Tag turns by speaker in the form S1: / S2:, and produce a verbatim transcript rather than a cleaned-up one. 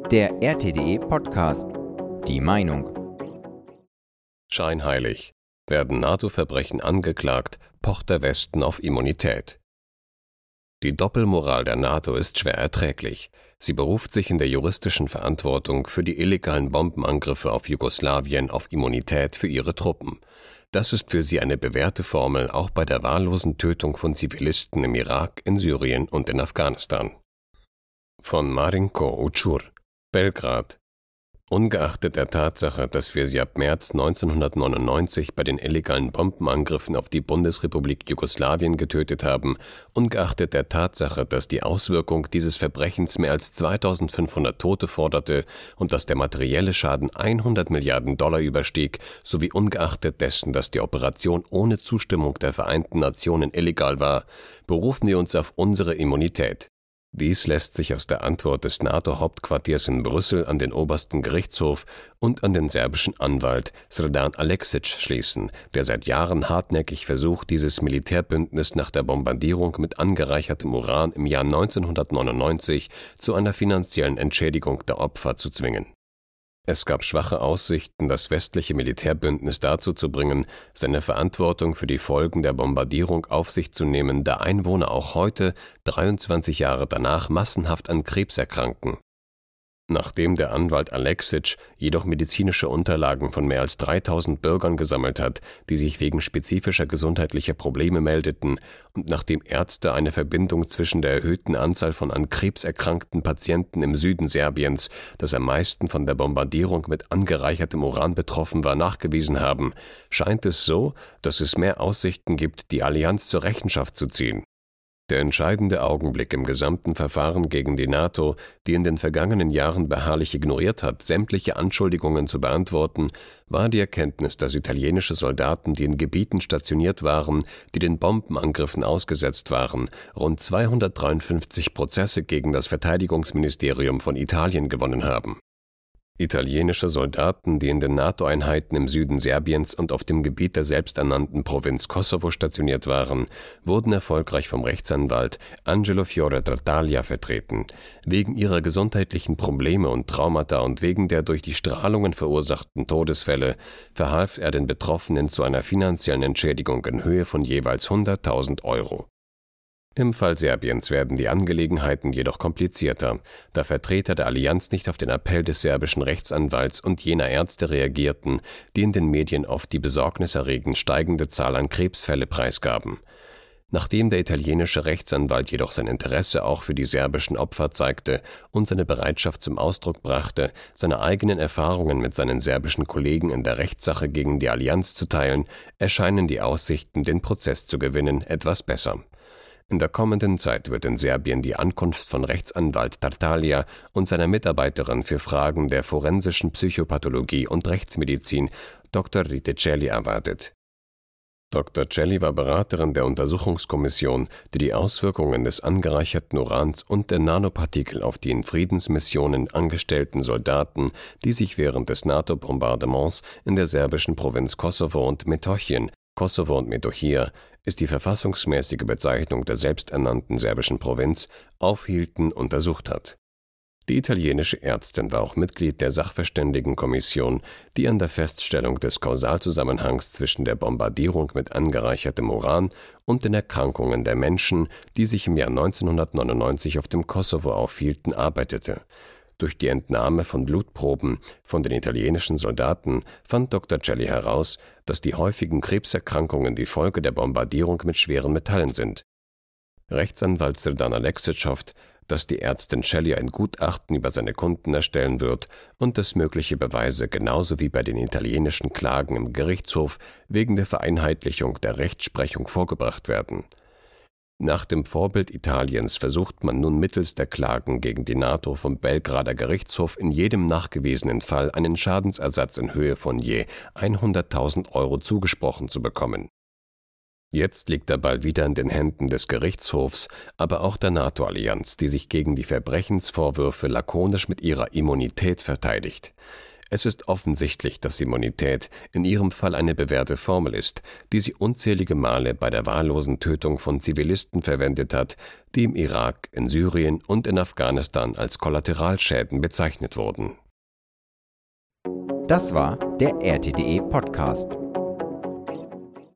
S1: Der R T D E-Podcast. Die Meinung.
S2: Scheinheilig. Werden NATO-Verbrechen angeklagt, pocht der Westen auf Immunität. Die Doppelmoral der NATO ist schwer erträglich. Sie beruft sich in der juristischen Verantwortung für die illegalen Bombenangriffe auf Jugoslawien auf Immunität für ihre Truppen. Das ist für sie eine bewährte Formel auch bei der wahllosen Tötung von Zivilisten im Irak, in Syrien und in Afghanistan. Von Marinko Učur, Belgrad. Ungeachtet der Tatsache, dass wir sie ab März neunzehnhundertneunundneunzig bei den illegalen Bombenangriffen auf die Bundesrepublik Jugoslawien getötet haben, ungeachtet der Tatsache, dass die Auswirkung dieses Verbrechens mehr als zweitausendfünfhundert Tote forderte und dass der materielle Schaden hundert Milliarden Dollar überstieg, sowie ungeachtet dessen, dass die Operation ohne Zustimmung der Vereinten Nationen illegal war, berufen wir uns auf unsere Immunität. Dies lässt sich aus der Antwort des NATO-Hauptquartiers in Brüssel an den obersten Gerichtshof und an den serbischen Anwalt Sredan Aleksić schließen, der seit Jahren hartnäckig versucht, dieses Militärbündnis nach der Bombardierung mit angereichertem Uran im Jahr neunzehnhundertneunundneunzig zu einer finanziellen Entschädigung der Opfer zu zwingen. Es gab schwache Aussichten, das westliche Militärbündnis dazu zu bringen, seine Verantwortung für die Folgen der Bombardierung auf sich zu nehmen, da Einwohner auch heute, dreiundzwanzig Jahre danach, massenhaft an Krebs erkranken. Nachdem der Anwalt Aleksić jedoch medizinische Unterlagen von mehr als dreitausend Bürgern gesammelt hat, die sich wegen spezifischer gesundheitlicher Probleme meldeten, und nachdem Ärzte eine Verbindung zwischen der erhöhten Anzahl von an Krebs erkrankten Patienten im Süden Serbiens, das am meisten von der Bombardierung mit angereichertem Uran betroffen war, nachgewiesen haben, scheint es so, dass es mehr Aussichten gibt, die Allianz zur Rechenschaft zu ziehen. Der entscheidende Augenblick im gesamten Verfahren gegen die NATO, die in den vergangenen Jahren beharrlich ignoriert hat, sämtliche Anschuldigungen zu beantworten, war die Erkenntnis, dass italienische Soldaten, die in Gebieten stationiert waren, die den Bombenangriffen ausgesetzt waren, rund zweihundertdreiundfünfzig Prozesse gegen das Verteidigungsministerium von Italien gewonnen haben. Italienische Soldaten, die in den NATO-Einheiten im Süden Serbiens und auf dem Gebiet der selbsternannten Provinz Kosovo stationiert waren, wurden erfolgreich vom Rechtsanwalt Angelo Fiore Tartaglia vertreten. Wegen ihrer gesundheitlichen Probleme und Traumata und wegen der durch die Strahlungen verursachten Todesfälle verhalf er den Betroffenen zu einer finanziellen Entschädigung in Höhe von jeweils hunderttausend Euro. Im Fall Serbiens werden die Angelegenheiten jedoch komplizierter, da Vertreter der Allianz nicht auf den Appell des serbischen Rechtsanwalts und jener Ärzte reagierten, die in den Medien oft die besorgniserregend steigende Zahl an Krebsfälle preisgaben. Nachdem der italienische Rechtsanwalt jedoch sein Interesse auch für die serbischen Opfer zeigte und seine Bereitschaft zum Ausdruck brachte, seine eigenen Erfahrungen mit seinen serbischen Kollegen in der Rechtssache gegen die Allianz zu teilen, erscheinen die Aussichten, den Prozess zu gewinnen, etwas besser. In der kommenden Zeit wird in Serbien die Ankunft von Rechtsanwalt Tartaglia und seiner Mitarbeiterin für Fragen der forensischen Psychopathologie und Rechtsmedizin, Doktor Rite Celi, erwartet. Doktor Celi war Beraterin der Untersuchungskommission, die die Auswirkungen des angereicherten Urans und der Nanopartikel auf die in Friedensmissionen angestellten Soldaten, die sich während des NATO-Bombardements in der serbischen Provinz Kosovo und Metochien, Kosovo und Metochia ist die verfassungsmäßige Bezeichnung der selbsternannten serbischen Provinz, aufhielten, untersucht hat. Die italienische Ärztin war auch Mitglied der Sachverständigenkommission, die an der Feststellung des Kausalzusammenhangs zwischen der Bombardierung mit angereichertem Uran und den Erkrankungen der Menschen, die sich im Jahr neunzehnhundertneunundneunzig auf dem Kosovo aufhielten, arbeitete. Durch die Entnahme von Blutproben von den italienischen Soldaten fand Doktor Celi heraus, dass die häufigen Krebserkrankungen die Folge der Bombardierung mit schweren Metallen sind. Rechtsanwalt Sredan Aleksić hofft, dass die Ärztin Celi ein Gutachten über seine Kunden erstellen wird und dass mögliche Beweise genauso wie bei den italienischen Klagen im Gerichtshof wegen der Vereinheitlichung der Rechtsprechung vorgebracht werden. Nach dem Vorbild Italiens versucht man nun mittels der Klagen gegen die NATO vom Belgrader Gerichtshof in jedem nachgewiesenen Fall einen Schadensersatz in Höhe von je hunderttausend Euro zugesprochen zu bekommen. Jetzt liegt der Ball wieder in den Händen des Gerichtshofs, aber auch der NATO-Allianz, die sich gegen die Verbrechensvorwürfe lakonisch mit ihrer Immunität verteidigt. Es ist offensichtlich, dass Immunität in ihrem Fall eine bewährte Formel ist, die sie unzählige Male bei der wahllosen Tötung von Zivilisten verwendet hat, die im Irak, in Syrien und in Afghanistan als Kollateralschäden bezeichnet wurden.
S1: Das war der R T D E Podcast.